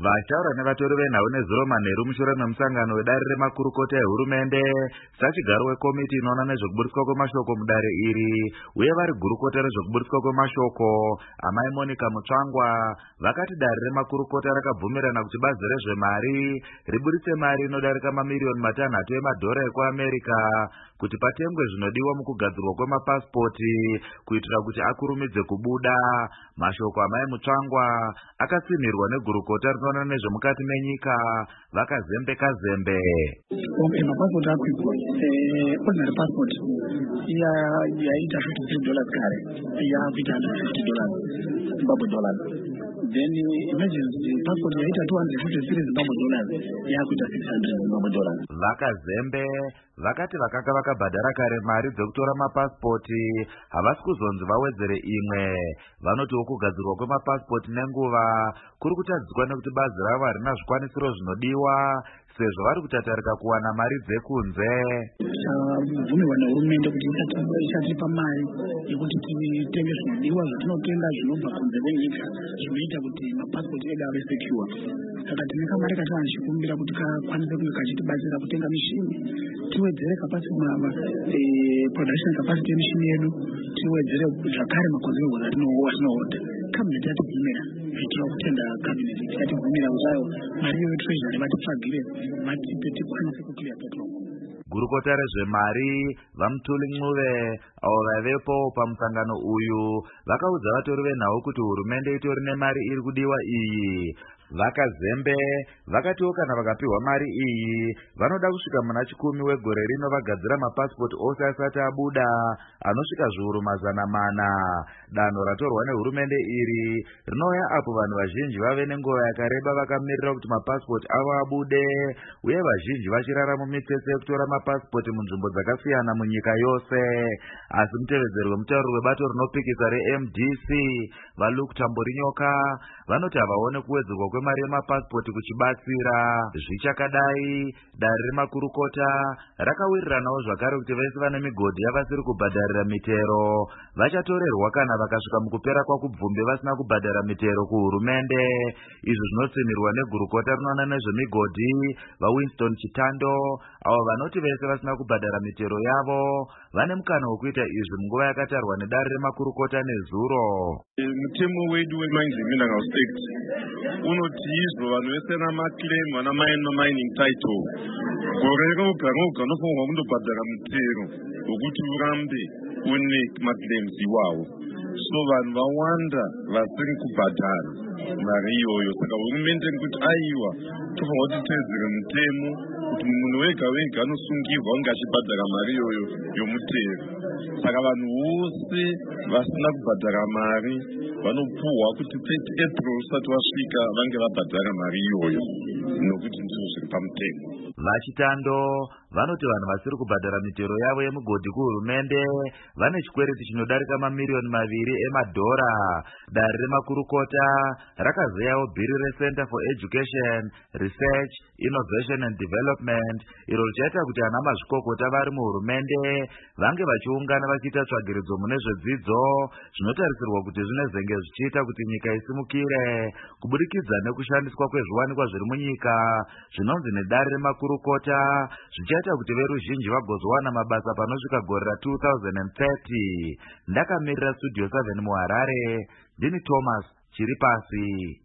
Vataura nevatori venhau nezuro manheru mushure memusangano wedare remakurukota ehurumende sachigaro wekomiti inoona nezvekuburitswa kwemashoko mudare iri uye vari gurukota rezvekuburitswa kwemashoko amai Monica Mutsvangwa vakati dare remakurukota rakabvumirana kuti bazi rezvemari riburitse mari inodarika mamiriyoni matanhatu emadhora ekuAmerica kuti patengwe zvinodiwa mukugadzirwa kwemapasipoti kuitira kuti akurumidze kubuda. Mashoko amai Mutsvangwa akatsimirwa negurukota rinoona nezvemukati menyika vakazembe-kazembe. Mapasipoti akwigwa ordinary passport yaita $53 kare yakuita $150 Zimbabwe dollars. Then emergency passport yaita $253 Zimbabwe dollars yakuita $600 Zimbabwe dollars. Vakazembe vakati vakanga vakabhadhara kare mari dzekutora mapasipoti havasi kuzonzi vawedzere imwe. Vanotiwo kugadzirwa kwemapasipoti nenguva kuri kutadziswa nekuti bazi ravo harina zvikwanisiro zvinodiwa sezvo vari kutatarika kuwana mari dzekunze. Bvumirwa nehurumende kuti ichatipa mari yekuti titenge zvinodiwa zvatinotenga zvinobva kunze kwenyika zvinoita kuti mapasipoti edu ave secure. Saka tine kamari katanga tichikumbira kuti kakwanise kunge kachitibatsira kutenga mishini tiwedzere production capacity yemishini yedu, tiwedzere zvakare makonzerwa atinoorder. Cabinet yatibvumira zvitira kutenda cabinet yatibvumira kuzayo mari yetreasury vatitsvagire vatipe tikwanise kuclear petrol. Gurukota rezvemari vaMutuli Ncube avo vaivepo pamusangano uyu vakaudza vatori venhau kuti hurumende itori nemari iri kudiwa iyi. Vakazembe vakatiwo kana vakapiwa mari iyi vanoda kusvika muna 10 wegore rino vagadzira mapasipoti ose asati abuda anosvika zviuru 400. Danho ratorwa nehurumende iri rinouya apo vanhu vazhinji vave nenguva yakareba vakamirira kuti mapasipoti avo abude uye vazhinji vachirara mumitsetse yekutora mapasipoti munzvimbo dzakasiyana munyika yose. Asi mutevedzeri wemutauriri webato rinopikisa reMDC vaLuke Tamburinyoka vanoti havaone kuwedzerwa kwemari yemapasipoti kuchibatsira. Zvichakadai dare remakurukota rakawiriranawo zvakare kuti vese vane migodhi yavasiri kubhadharira mitero vachatorerwa kana vakasvika mukupera kwakubvumbi vasina kubhadhara mitero kuhurumende. Izvi zvinotsimirwa negurukota rinoona nezvemigodhi vaWinston Chitando avo vanoti vese vasina kubhadhara mitero yavo vane mukana wekuita izvi munguva yakatarwa nedare remakurukota nezuro. Mutemo wedu weMines and Mineral State unoti izvo vanhu vese namaclaim vana mining title gore roga roga unofanirwa kundobhadhara mutero wekuti urambe une maclaims iwawo. So vanhu vawanda vasiri kubhadhara mari iyoyo. Saka hurumende kuti aiwa tofanirwa kuti tedzere mutemo kuti munhu wega wega anosungirwa kunge achibhadhara mari iyoyo yomutero. Saka vanhu vose vasina kubhadhara mari vanopuhwa kuti 30 April usati wasvika vange vabhadhara mari iyoyo nokuti ndizvo zviri pamutemo. VaChitando vanoti vanhu vasiri kubhadhara mitero yavo yemigodhi kuhurumende vane chikwereti chinodarika mamiriyoni 2 emadhora. Dare remakurukota rakazeyawo bhiri reCenter for Education, Research, Innovation and Development iro richaita kuti ana mazvikokota vari muhurumende vange vachiungana vachiita tsvagiridzo mune zvedzidzo zvinotarisirwa kuti zvinezenge zvichiita kuti nyika isimukire kuburikidza nekushandiswa kwezviwanikwa zviri munyika zvinonzi nedare remakurukota zvichaita kuti veruzhinji vagozowana mabasa panosvika gore ra2030. Ndakamirira Studio 7 muHarare, ndini Thomas Chiripasi.